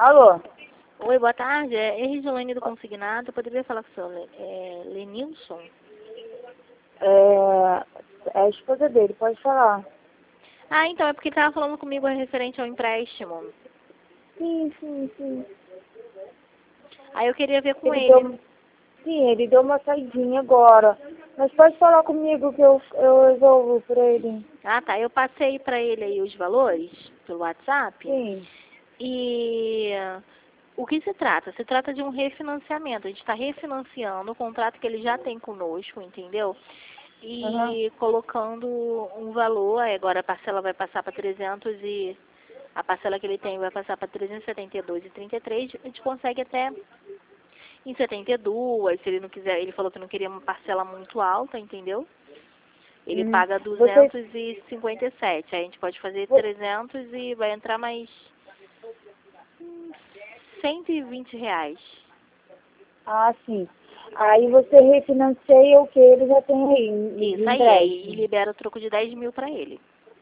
Alô? Oi, boa tarde. É Regiane do Consignado. Eu poderia falar com o senhor Lenilson? É a esposa dele, pode falar. Ah, então, é porque ele estava falando comigo referente ao empréstimo. Sim. Aí eu queria ver com Ele ele. deu, ele deu uma saidinha agora. Mas pode falar comigo que eu resolvo pra ele. Ah, tá. Eu passei para ele aí os valores pelo WhatsApp. Sim. E o que se trata? Se trata de um refinanciamento. A gente está refinanciando o contrato que ele já tem conosco, entendeu? Aham. E colocando um valor, aí agora a parcela vai passar para 300 e a parcela que ele tem vai passar para 372,33. A gente consegue até em 72, se ele não quiser, ele falou que não queria uma parcela muito alta, entendeu? Ele Uhum. paga Você, 257, aí a gente pode fazer 300 e vai entrar mais R$ 120. sim. Aí você refinancia o que ele já tem aí de Isso aí empréstimo. libera o troco de 10 mil para ele.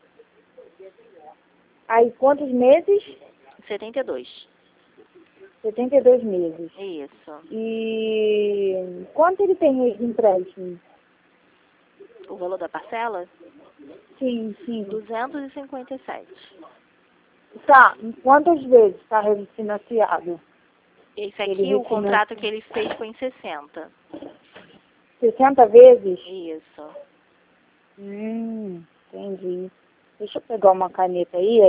Aí quantos meses? 72. 72 meses. Isso. E quanto ele tem aí de empréstimo? O valor da parcela? Sim. 257. Tá, em quantas vezes está refinanciado? Esse Ele aqui, o contrato que refinancia ele fez foi em 60. 60 vezes? Isso. Entendi. Deixa eu pegar uma caneta aí,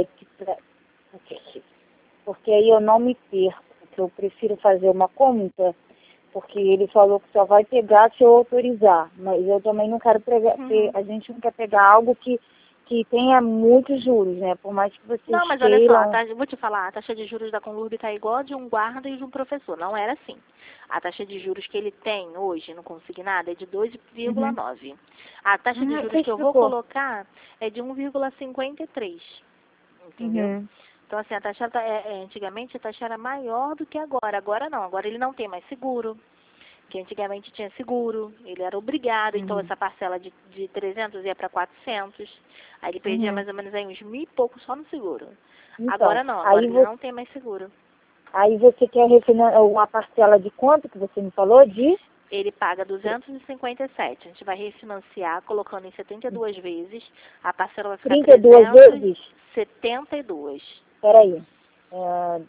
porque aí eu não me perco, porque eu prefiro fazer uma conta, porque ele falou que só vai pegar se eu autorizar, mas eu também não quero pegar, Uhum. a gente não quer pegar algo que tenha muitos juros, né? Por mais que vocês Não, mas olha só, queiram. vou te falar, a taxa de juros da Conlurb está igual a de um guarda e de um professor. Não era assim. A taxa de juros que ele tem hoje no consignado é de 2,9. A taxa de juros Você que eu vou explicou. colocar é de 1,53. Entendeu? Uhum. Então, assim, a taxa, antigamente a taxa era maior do que agora. Agora não, agora ele não tem mais seguro. Que antigamente tinha seguro, ele era obrigado, então Uhum. essa parcela de 300 ia para 400, aí ele perdia Uhum. mais ou menos aí uns 1.000 e pouco só no seguro. Então, Agora não, agora ele não tem mais seguro. aí você quer refinanciar uma parcela de quanto que você me falou? De Ele paga 257, a gente vai refinanciar colocando em 72 vezes, a parcela vai ficar 32 vezes? 372. Peraí. É,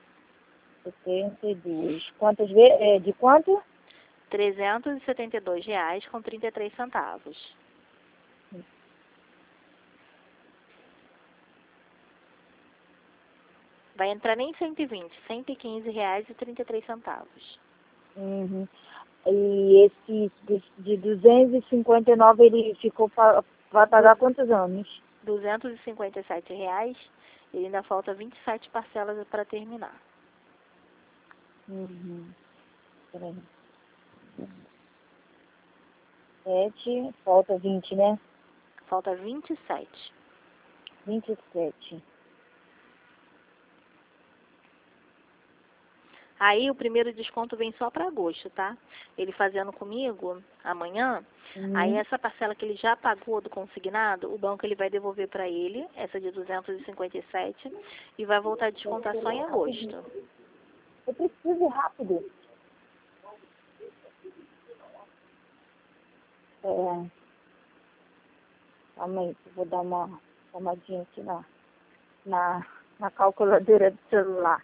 72. Quantas vezes? De quanto? R$ 372 com 33 centavos. Vai entrar nem 120, R$ 115,33. Uhum. E esse de 259 ele ficou vai pagar Dos quantos anos? R$ 257, ele ainda falta 27 parcelas para terminar. Uhum. Peraí. 7, falta 20, né? Falta 27. 27. Aí o primeiro desconto vem só para agosto, tá? Ele fazendo comigo amanhã, aí Uhum. essa parcela que ele já pagou do consignado, o banco ele vai devolver para ele, essa de 257, e vai voltar a descontar só em agosto. Eu preciso ir rápido. Calma aí, eu vou dar uma tomadinha aqui na calculadora do celular.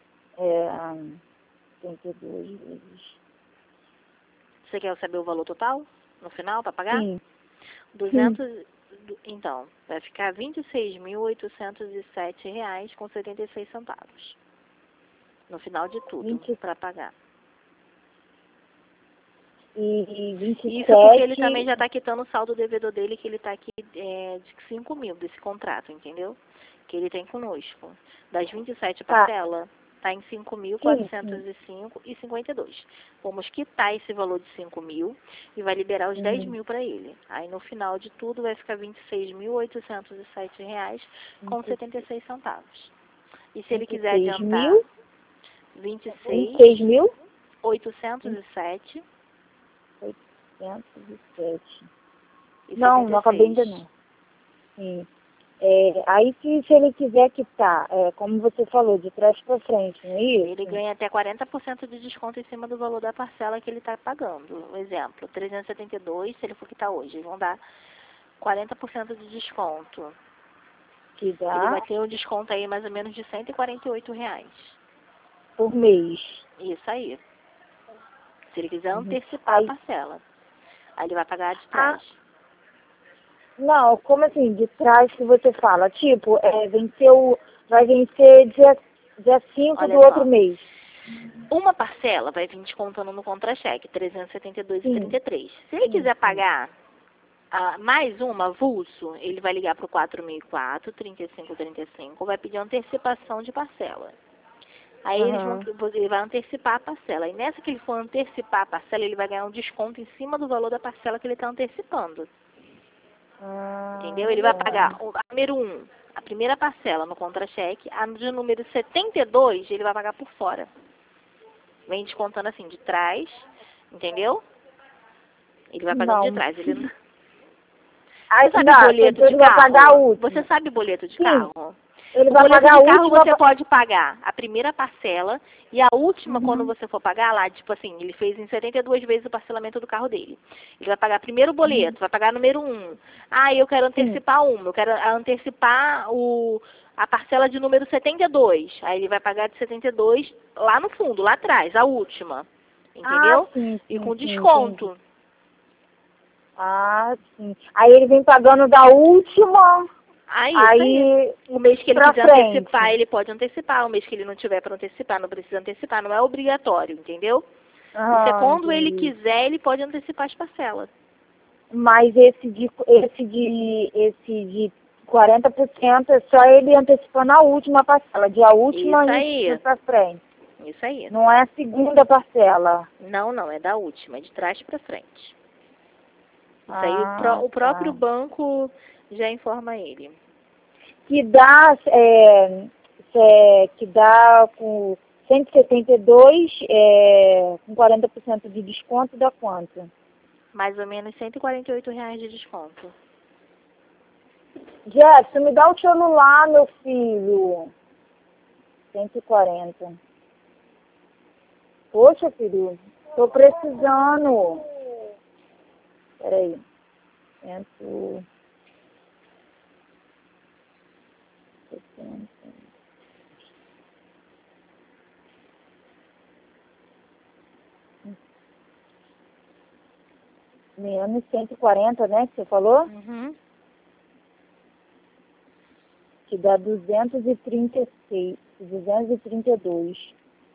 32 vezes. Você quer saber o valor total no final para pagar? Sim. 200, então, vai ficar R$ 26.807 com 76 centavos. No final de tudo, 20 para pagar. e Isso porque ele 27. também já está quitando o saldo devedor dele, que ele está aqui de 5 mil desse contrato, entendeu? Que ele tem conosco. Das 27 Tá. parcelas, está em Sim. 5.405,52. Vamos quitar esse valor de 5 mil e vai liberar os 10 Uhum. mil para ele. Aí no final de tudo vai ficar R$ 26.807 com 76 centavos. E se ele quiser 26 adiantar mil. 26 26.807 mil. 807. e Não, não acabei ainda 76. não. Sim. Aí se ele quiser quitar, como você falou, de trás para frente, não é isso? Ele ganha até 40% de desconto em cima do valor da parcela que ele está pagando. Um exemplo, 372, se ele for quitar hoje, vão dar 40% de desconto. Que dá Ele vai ter um desconto aí mais ou menos de R$ 148. por mês. Isso aí. Se ele quiser antecipar a parcela. Aí ele vai pagar de trás. Não, como assim, de trás que você fala? Tipo, vai vencer dia 5 do outro mês. Uma parcela vai vir descontando no contra-cheque, 372,33. Se ele quiser pagar mais uma, avulso, ele vai ligar para o 4004, 3535, vai pedir antecipação de parcela. Aí ele vai antecipar a parcela. E nessa que ele for antecipar a parcela, ele vai ganhar um desconto em cima do valor da parcela que ele está antecipando. Entendeu? Ele vai pagar a número 1, a primeira parcela no contra-cheque, a de número 72, ele vai pagar por fora. Vem descontando assim, de trás, entendeu? Ele vai pagando de trás. Ele não... Aí Você sabe boleto de ele vai pagar a carro? última. Você sabe boleto de Sim. carro? Ele O vai boleto pagar de a carro última... você pode pagar a primeira parcela e a última, quando você for pagar lá, tipo assim, ele fez em 72 vezes o parcelamento do carro dele. Ele vai pagar primeiro o boleto, vai pagar número 1. Eu quero antecipar eu quero antecipar a parcela de número 72. Aí ele vai pagar de 72 lá no fundo, lá atrás, a última. Entendeu? Sim, e com sim, desconto. Entendi. Sim. Aí ele vem pagando da última... Aí, o mês que ele quiser antecipar, ele pode antecipar. O mês que ele não tiver para antecipar, não precisa antecipar. Não é obrigatório, entendeu? Isso é quando ele quiser, ele pode antecipar as parcelas. Mas esse de 40% é só ele antecipando a última parcela, de a última e para frente. Isso aí. Não é a segunda parcela. Não, é da última, é de trás para frente. Isso aí o próprio banco já informa ele. Que dá com 172, com 40% de desconto, dá quanto? Mais ou menos R$ 148 de desconto. Jefferson, me dá o celular, meu filho. 140. Poxa, filho, tô precisando. Peraí. 160. Menos 140, né, que você falou? Que dá 236, 232.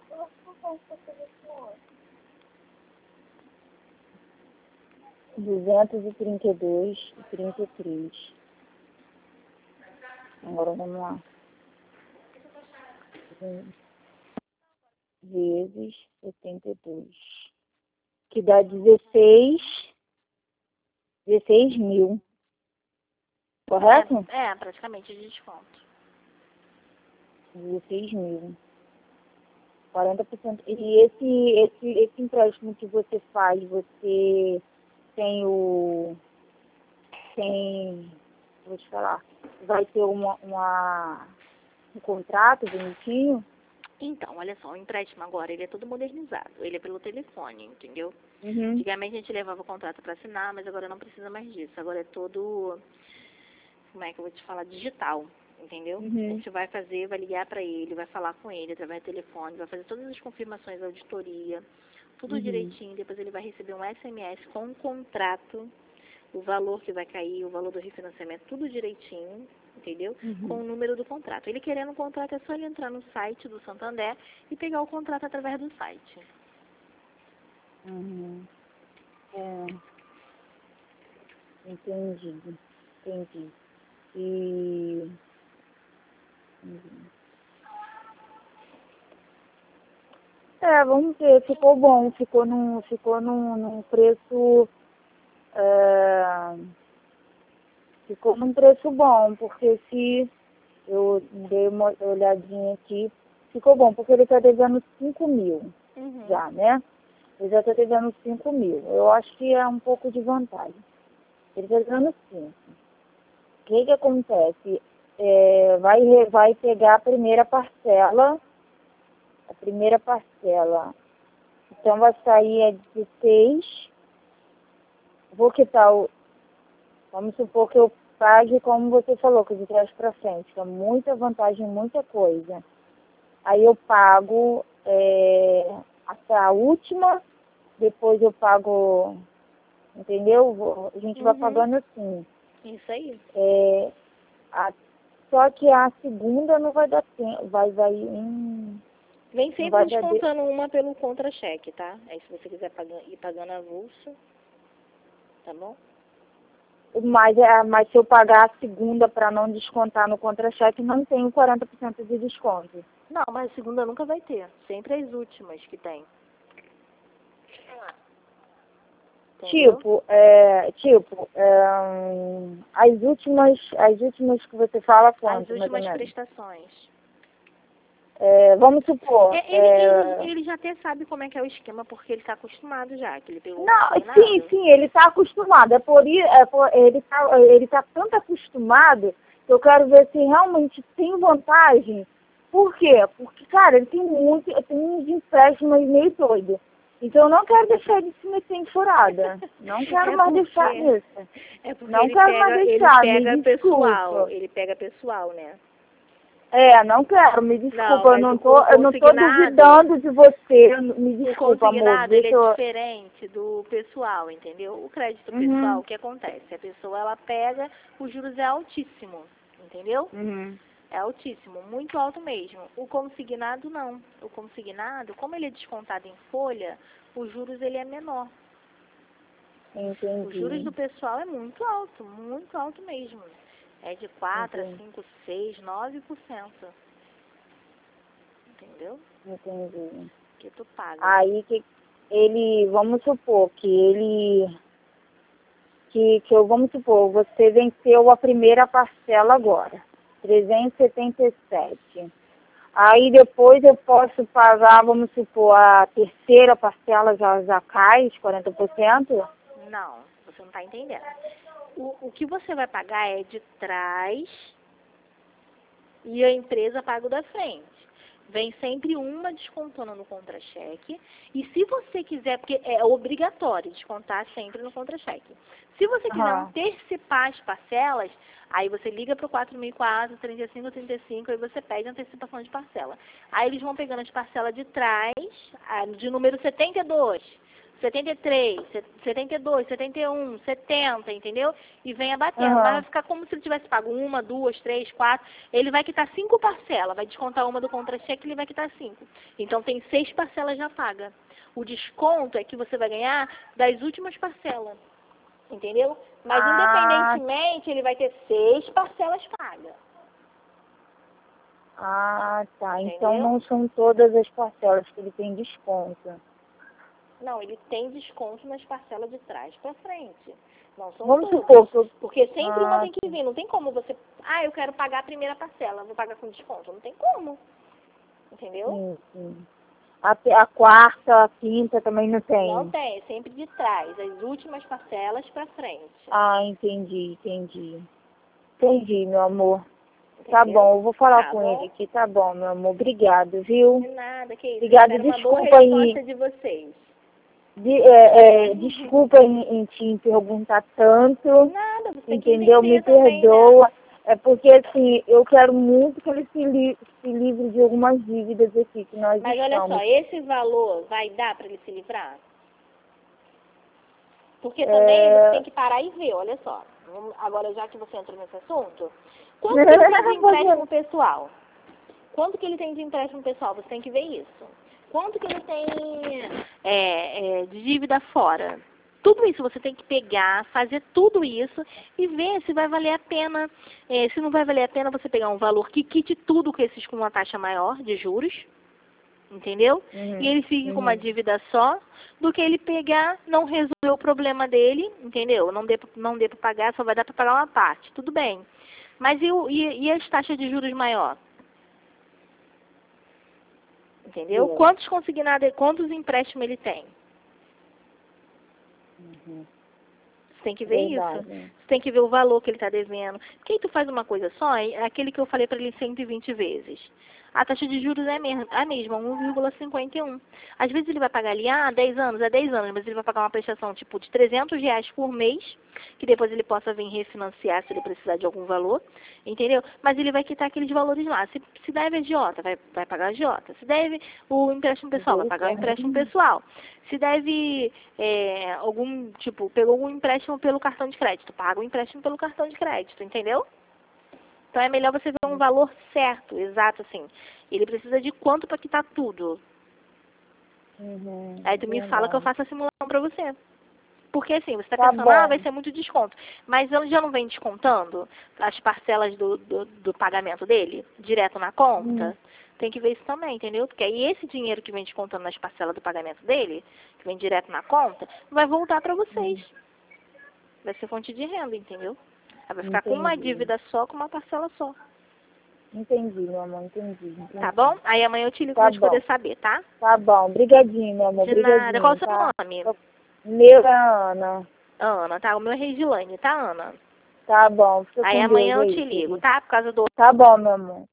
232,33. Agora vamos lá. Vezes 72. Que dá 16 mil. Correto? Praticamente de desconto. 16 mil. 40%. E esse empréstimo que você faz, você vou te falar, vai ter um contrato bonitinho? Então, olha só, o empréstimo agora, ele é todo modernizado. Ele é pelo telefone, entendeu? Uhum. Antigamente a gente levava o contrato para assinar, mas agora não precisa mais disso. Agora é todo, como é que eu vou te falar, digital, entendeu? A gente vai ligar para ele, vai falar com ele através do telefone, vai fazer todas as confirmações da auditoria, tudo direitinho. Depois ele vai receber um SMS com um contrato, o valor que vai cair, o valor do refinanciamento, tudo direitinho, entendeu? Com o número do contrato. Ele querendo o contrato, é só ele entrar no site do Santander e pegar o contrato através do site. Entendi. Vamos ver, ficou bom, ficou num preço, ficou num preço bom, porque se eu dei uma olhadinha aqui, ficou bom, porque ele está devendo 5 mil já, né? Ele já está devendo 5 mil. Eu acho que é um pouco de vantagem. Ele está devendo 5. O que acontece? vai pegar a primeira parcela. Então vai sair 16. Vou quitar vamos supor que eu pague, como você falou, que de trás para frente, que é muita vantagem, muita coisa. Aí eu pago até a última, depois eu pago, entendeu? A gente vai pagando assim. Isso aí. Só que a segunda não vai dar tempo, Vem sempre descontando uma pelo contra-cheque, tá? Aí se você quiser ir pagando avulso, tá bom? Mas se eu pagar a segunda para não descontar no contra-cheque, não tenho 40% de desconto. Não, mas a segunda nunca vai ter. Sempre as últimas que tem. As últimas que você fala quanto? As últimas prestações. Vamos supor... Ele já até sabe como é que é o esquema, porque ele está acostumado já, que ele pegou sim, ele está acostumado. Ele está tanto acostumado que eu quero ver se realmente tem vantagem. Por quê? Porque, cara, ele tem uns empréstimos meio doido. Então eu não quero deixar ele se meter em furada. Não quero mais deixar isso. Não quero mais deixar, me desculpa. Ele pega pessoal, né? Não quero, me desculpa, eu não tô duvidando de você, me desculpa, amor. O consignado, ele é diferente do pessoal, entendeu? O crédito pessoal, o que acontece? A pessoa, ela pega, os juros é altíssimo, entendeu? É altíssimo, muito alto mesmo. O consignado, não. O consignado, como ele é descontado em folha, os juros, ele é menor. Entendi. Os juros do pessoal é muito alto mesmo. É de 4 a 5, 6, 9%. Entendeu? Entendi. Que tu paga. Aí vamos supor vamos supor, você venceu a primeira parcela agora, 377. Aí depois eu posso pagar, vamos supor, a terceira parcela já cai, os 40%? Não, você não está entendendo. O que você vai pagar é de trás e a empresa paga o da frente. Vem sempre uma descontando no contra-cheque. E se você quiser, porque é obrigatório descontar sempre no contra-cheque. Se você quiser antecipar as parcelas, aí você liga para o 4004, 3535, aí você pede antecipação de parcela. Aí eles vão pegando as parcelas de trás, de número 72. 73, 72, 71, 70, entendeu? E vem abatendo. Mas vai ficar como se ele tivesse pago 1, 2, 3, 4. Ele vai quitar 5 parcelas. Vai descontar uma do contra-cheque e ele vai quitar 5. Então tem 6 parcelas já pagas. O desconto é que você vai ganhar das últimas parcelas. Entendeu? Mas independentemente, ele vai ter 6 parcelas pagas. Tá. Entendeu? Então não são todas as parcelas que ele tem desconto. Não, ele tem desconto nas parcelas de trás para frente. Não são Vamos todas. supor que Porque sempre uma tem que vir. Não tem como você... eu quero pagar a primeira parcela, vou pagar com desconto. Não tem como. Entendeu? Sim. A quarta, a quinta também não tem? Não tem, é sempre de trás. As últimas parcelas para frente. Entendi. Entendi, meu amor. Entendeu? Tá bom, eu vou falar com ele aqui. Tá bom, meu amor. Obrigado, viu? De nada, que isso. Obrigada, desculpa aí. De vocês. Desculpa em te perguntar tanto. Nada, você tem entendeu? que Me também, perdoa. né? É porque, assim, eu quero muito que ele se livre de algumas dívidas aqui que nós Mas estamos. olha só, esse valor vai dar para ele se livrar? Porque também você tem que parar e ver, olha só. Agora, já que você entrou nesse assunto, quanto que ele tem de empréstimo pessoal? Quanto que ele tem de empréstimo pessoal? Você tem que ver isso. Quanto que ele tem de dívida fora? Tudo isso você tem que pegar, fazer tudo isso e ver se vai valer a pena. Se não vai valer a pena, você pegar um valor que quite tudo com esses com uma taxa maior de juros, entendeu? E ele fique com uma dívida só, do que ele pegar, não resolver o problema dele, entendeu? Não dê para pagar, só vai dar para pagar uma parte, tudo bem. Mas e as taxas de juros maior? Entendeu? Quantos empréstimos ele tem? tem que ver Verdade. isso. Você tem que ver o valor que ele está devendo. Porque aí tu faz uma coisa só, é aquele que eu falei para ele 120 vezes. A taxa de juros é a mesma, 1,51. Às vezes ele vai pagar ali, 10 anos, é 10 anos, mas ele vai pagar uma prestação tipo de R$ 300 por mês, que depois ele possa vir refinanciar se ele precisar de algum valor, entendeu? Mas ele vai quitar aqueles valores lá. Se deve agiota, vai pagar agiota. Se deve o empréstimo pessoal, vai pagar o empréstimo pessoal. Se deve algum, tipo, pegou algum empréstimo pelo cartão de crédito, paga o empréstimo pelo cartão de crédito, entendeu? Então é melhor você ver um valor certo, exato, assim. Ele precisa de quanto para quitar tudo. Aí tu me fala que eu faço a simulação para você. Porque assim, você está pensando, vai ser muito desconto. Mas ele já não vem descontando as parcelas do pagamento dele, direto na conta? Tem que ver isso também, entendeu? Porque aí esse dinheiro que vem descontando nas parcelas do pagamento dele, que vem direto na conta, vai voltar para vocês. Vai ser fonte de renda, entendeu? Aí vai ficar com uma dívida só, com uma parcela só. Entendi, meu amor, entendi. Tá bom? Aí amanhã eu te ligo pra gente poder saber, tá? Tá bom, brigadinho, meu amor, De nada. Qual é o seu nome? Meu é Ana. Ana, tá? O meu é Regilane, tá, Ana? Tá bom, fica aí com amanhã Deus eu te ligo, tá? Por causa do... Tá bom, meu amor.